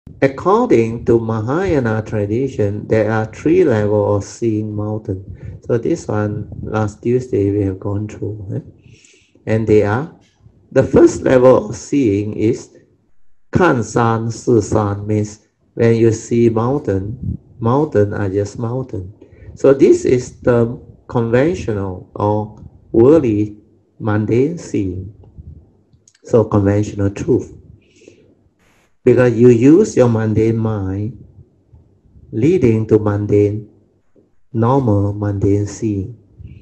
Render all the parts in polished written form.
According to Mahayana tradition, there are three levels of seeing mountain. So this one, last Tuesday, we have gone through. And they are, the first level of seeing is 看山是山, means when you see mountain, mountain are just mountain. So this is the conventional or worldly mundane seeing. So conventional truth. Because you use your mundane mind leading to mundane, normal mundane seeing.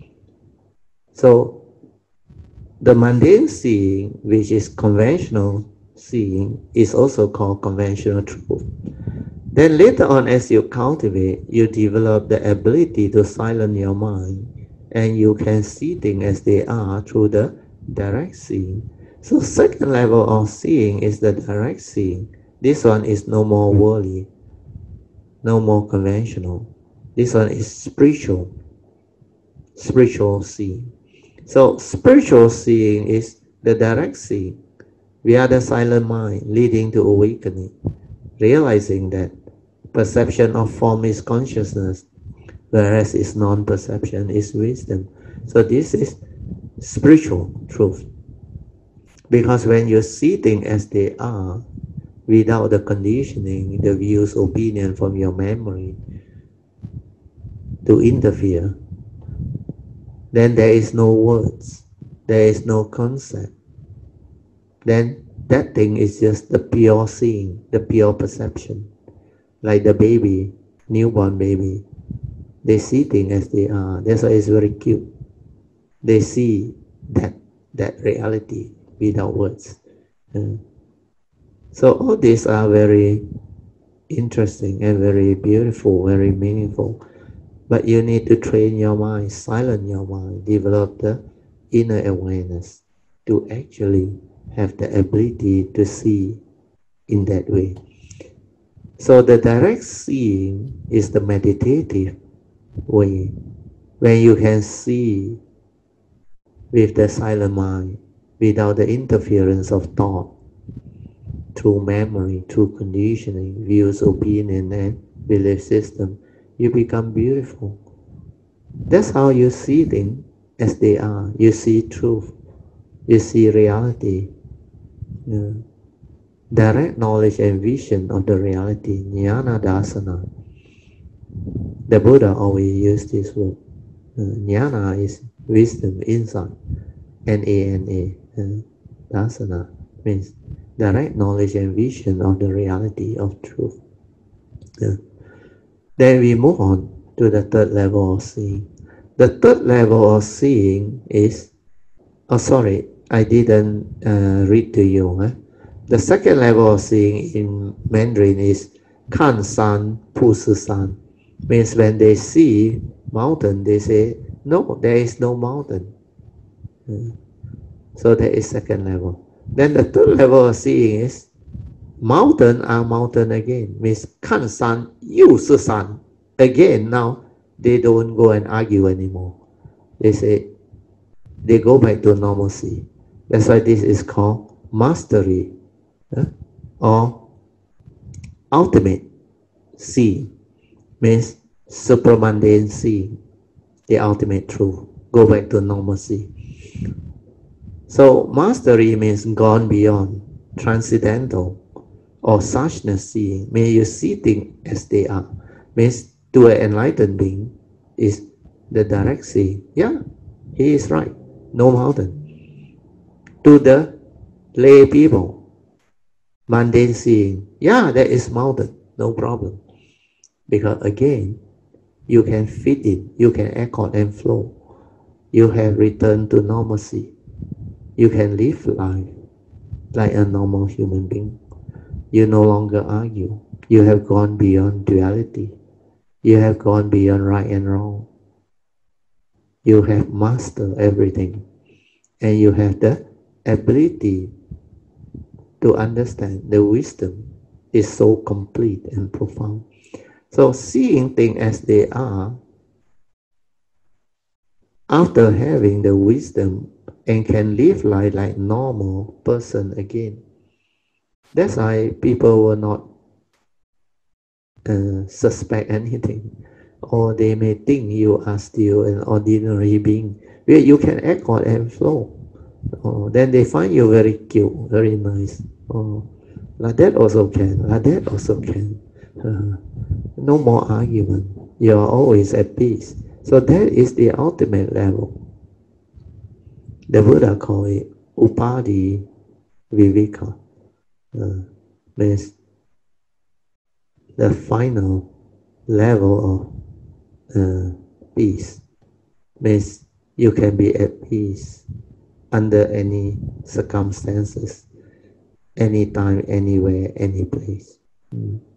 So the mundane seeing, which is conventional seeing, is also called conventional truth. Then later on, as you cultivate, you develop the ability to silence your mind, and you can see things as they are through the direct seeing. So second level of seeing is the direct seeing. This one is no more worldly, no more conventional. This one is spiritual seeing. So spiritual seeing is the direct seeing. We are the silent mind leading to awakening, realizing that perception of form is consciousness, whereas its non-perception is wisdom. So this is spiritual truth. Because when you see things as they are, without the conditioning, the views, opinion from your memory to interfere, then there is no words, there is no concept. Then that thing is just the pure seeing, the pure perception. Like the baby, newborn baby, they see things as they are. That's why it's very cute. They see that reality without words. So all these are very interesting and very beautiful, very meaningful. But you need to train your mind, silence your mind, develop the inner awareness to actually have the ability to see in that way. So the direct seeing is the meditative way, when you can see with the silent mind, without the interference of thought, through memory, through conditioning, views, opinion, and belief system, you become beautiful. That's how you see things as they are. You see truth. You see reality. Direct knowledge and vision of the reality, jnana dasana. The Buddha always used this word. Jnana is wisdom, insight. N-A-N-A. Dasana means direct knowledge and vision of the reality of truth. Then we move on to the third level of seeing. The third level of seeing is, oh sorry, I didn't read to you. The second level of seeing in Mandarin is 看山不是山, means when they see mountain, they say, no, there is no mountain. So that is second level. Then the third level of seeing is mountain are mountain again, means 看山又是山. Again, now they don't go and argue anymore. They say, they go back to normalcy. That's why this is called mastery or ultimate seeing, means supramundane seeing, the ultimate truth. Go back to normalcy. So mastery means gone beyond, transcendental, or suchness seeing. May you see things as they are. Means to an enlightened being is the direct seeing. Yeah, he is right. No mountain. To the lay people, mundane seeing. Yeah, there is mountain. No problem. Because again, you can fit in. You can accord and flow. You have returned to normalcy. You can live life like a normal human being. You no longer argue. You have gone beyond duality. You have gone beyond right and wrong. You have mastered everything. And you have the ability to understand the wisdom is so complete and profound. So seeing things as they are, after having the wisdom and can live life like normal person again. That's why people will not suspect anything, or they may think you are still an ordinary being where you can act on and flow. Then they find you very cute, very nice. Like that also can, like that also can. No more argument. You are always at peace. So that is the ultimate level. The Buddha called it Upadhi Viveka, means the final level of peace. Means you can be at peace under any circumstances, anytime, anywhere, any place.